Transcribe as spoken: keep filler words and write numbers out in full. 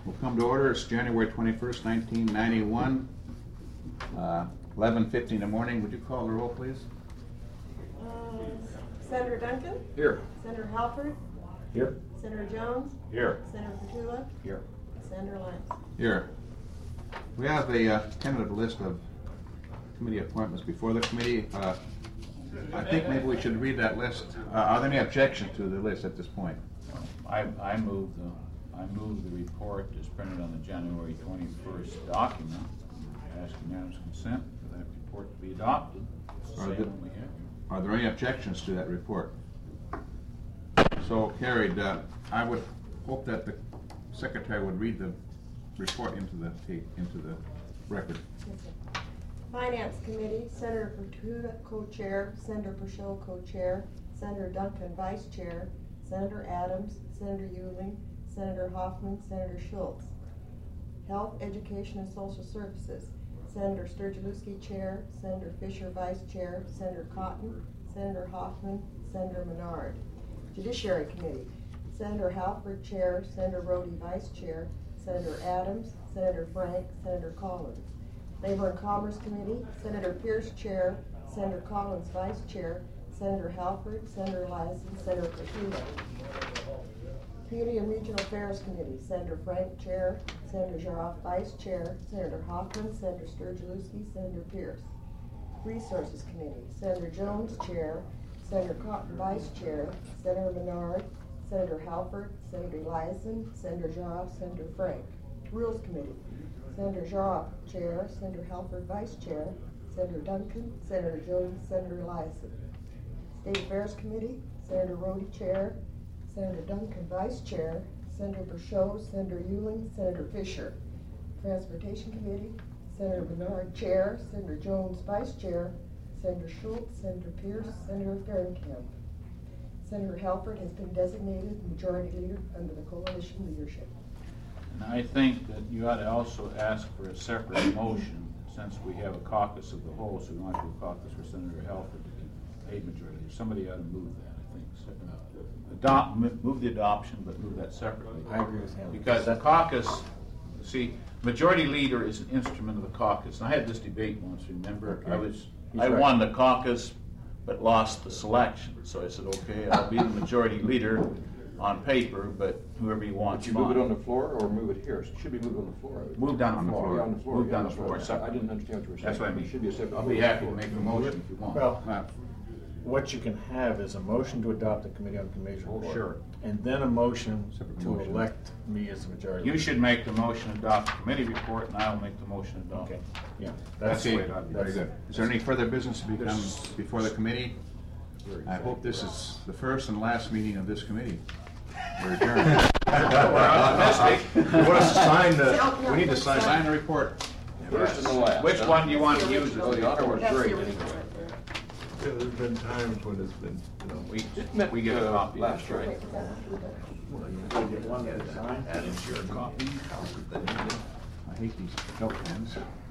We'll come to order. It's January twenty-first, nineteen ninety-one, uh, eleven fifty in the morning. Would you call the roll, please? Uh, Senator Duncan? Here. Senator Halford? Here. Senator Jones? Here. Senator Petula? Here. Senator Lyons? Here. We have a uh, tentative list of committee appointments before the committee. Uh, I think maybe we should read that list. Uh, are there any objections to the list at this point? I, I move the I move the report as printed on the January twenty-first document. I ask unanimous consent for that report to be adopted. It's the Are same there- one we have. Are there any objections to that report? So carried. Uh, I would hope that the secretary would read the report into the tape, into the record. Yes, sir. Finance Committee, Senator Petula, co-chair, Senator Purcell, co-chair, Senator Duncan, vice chair, Senator Adams, Senator Euling, Senator Hoffman, Senator Schultz. Health, Education, and Social Services, Senator Sturgielewski, chair, Senator Fisher, vice chair, Senator Cotton, Senator Hoffman, Senator Menard. Judiciary Committee, Senator Halford, chair, Senator Rhodey, vice chair, Senator Adams, Senator Frank, Senator Collins. Labor and Commerce Committee, Senator Pierce, chair, Senator Collins, vice chair, Senator Halford, Senator Lyson, Senator Petula. Community and Regional Affairs Committee, Senator Frank, chair, Senator Jaroff, vice chair, Senator Hoffman, Senator Sturgielewski, Senator Pierce. Resources Committee, Senator Jones, chair, Senator Cotton, vice chair, Senator Menard, Senator Halford, Senator Lyson, Senator Jaroff, Senator Frank. Rules Committee, Senator Jaroff, chair, Senator Halford, vice chair, Senator Duncan, Senator Jones, Senator Lyson. State Affairs Committee, Senator Rhodey, chair, Senator Duncan, vice chair, Senator Purcell, Senator Euling, Senator Fisher. Transportation Committee, Senator Menard, chair, Senator Jones, vice chair, Senator Schultz, Senator Pierce, Senator Fahrenkamp. Senator Halford has been designated majority leader under the coalition leadership. And I think that you ought to also ask for a separate motion, since we have a caucus of the whole, so we want to do a caucus for Senator Halford to be a majority. Somebody ought to move that, I think. So, adopt, move the adoption, but move that separately. I agree with him. Because the caucus, see, majority leader is an instrument of the caucus. And I had this debate once, remember? Okay. I was, He's I right. won the caucus, but lost the selection. So I said, okay, I'll be the majority leader on paper, but whoever you want. Would you move it on the floor or move it here? It should be moved on the floor. Move down on the Yeah, floor. on the floor. Move yeah, down on the floor. I separately. didn't understand what you were saying. That's what I It mean. should be a separate. I'll be happy to make a motion if you want. Well, Uh, what you can have is a motion to adopt the Committee on Commission Oh, report. sure. And then a motion Separate to motion. elect me as the majority. You leader. should make the motion to adopt the committee report, and I'll make the motion to adopt. Okay, yeah. That's the Okay, way it ought to be. very good. Is there any further business to become There's- before the committee? I hope this is the first and last meeting of this committee. We're adjourned. We're optimistic. You want us to sign the, we need to sign. Sign the report. First and the last. Which one do you want to use? Oh, the honor was That's the great. original right there. Yeah, there's been times when it's been, you know, We, It meant, we get a uh, copy. last, right? Wait, is that what we got? Add into your copy. I hate these note pens.